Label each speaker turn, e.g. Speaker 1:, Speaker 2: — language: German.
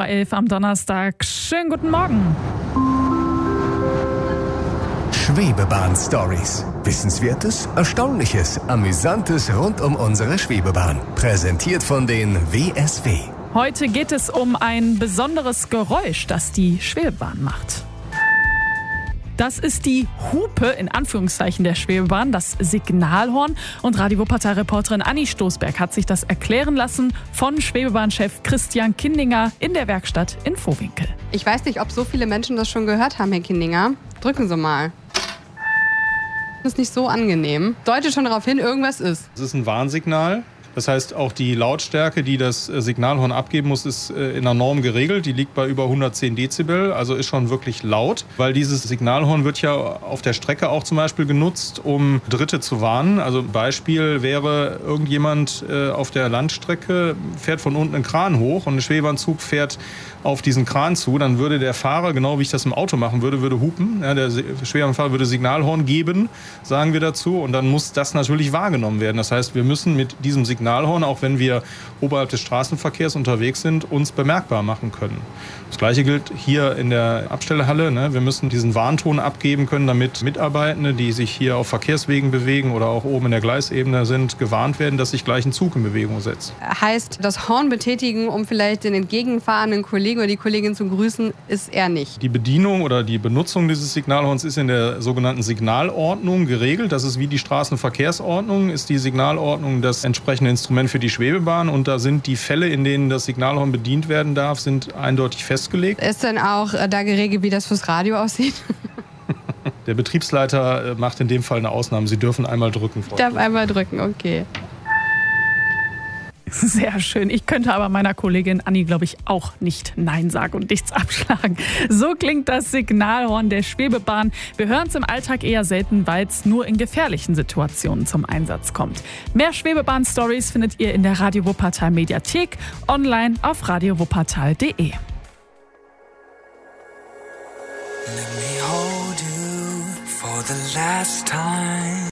Speaker 1: 10:11 Uhr am Donnerstag. Schönen guten Morgen.
Speaker 2: Schwebebahn-Stories. Wissenswertes, Erstaunliches, Amüsantes rund um unsere Schwebebahn. Präsentiert von den WSW.
Speaker 1: Heute geht es um ein besonderes Geräusch, das die Schwebebahn macht. Das ist die Hupe, in Anführungszeichen, der Schwebebahn, das Signalhorn. Und Radio Wuppertal-Reporterin Anni Stoßberg hat sich das erklären lassen von Schwebebahnchef Christian Kindinger in der Werkstatt in Vohwinkel.
Speaker 3: Ich weiß nicht, ob so viele Menschen das schon gehört haben, Herr Kindinger. Drücken Sie mal. Das ist nicht so angenehm. Deutet schon darauf hin, irgendwas ist.
Speaker 4: Es ist ein Warnsignal. Das heißt, auch die Lautstärke, die das Signalhorn abgeben muss, ist in der Norm geregelt. Die liegt bei über 110 Dezibel, also ist schon wirklich laut. Weil dieses Signalhorn wird ja auf der Strecke auch zum Beispiel genutzt, um Dritte zu warnen. Also Beispiel wäre, irgendjemand auf der Landstrecke fährt von unten einen Kran hoch und ein Schwebebahnzug fährt auf diesen Kran zu. Dann würde der Fahrer, genau wie ich das im Auto machen würde, hupen. Ja, der Schwebebahnfahrer würde Signalhorn geben, sagen wir dazu. Und dann muss das natürlich wahrgenommen werden. Das heißt, wir müssen mit diesem Signalhorn, auch wenn wir oberhalb des Straßenverkehrs unterwegs sind, uns bemerkbar machen können. Das Gleiche gilt hier in der Abstellhalle. Wir müssen diesen Warnton abgeben können, damit Mitarbeitende, die sich hier auf Verkehrswegen bewegen oder auch oben in der Gleisebene sind, gewarnt werden, dass sich gleich ein Zug in Bewegung setzt.
Speaker 3: Heißt, das Horn betätigen, um vielleicht den entgegenfahrenden Kollegen oder die Kollegin zu grüßen, ist er nicht.
Speaker 4: Die Bedienung oder die Benutzung dieses Signalhorns ist in der sogenannten Signalordnung geregelt. Das ist wie die Straßenverkehrsordnung, ist die Signalordnung das entsprechende Instrument für die Schwebebahn. Und da sind die Fälle, in denen das Signalhorn bedient werden darf, sind eindeutig festgelegt.
Speaker 3: Ist denn auch da geregelt, wie das fürs Radio aussieht?
Speaker 4: Der Betriebsleiter macht in dem Fall eine Ausnahme. Sie dürfen einmal drücken.
Speaker 3: Ich darf einmal drücken, okay.
Speaker 1: Sehr schön. Ich könnte aber meiner Kollegin Anni, glaube ich, auch nicht Nein sagen und nichts abschlagen. So klingt das Signalhorn der Schwebebahn. Wir hören es im Alltag eher selten, weil es nur in gefährlichen Situationen zum Einsatz kommt. Mehr Schwebebahn-Stories findet ihr in der Radio Wuppertal Mediathek, online auf radiowuppertal.de.
Speaker 5: Let me hold you for the last time.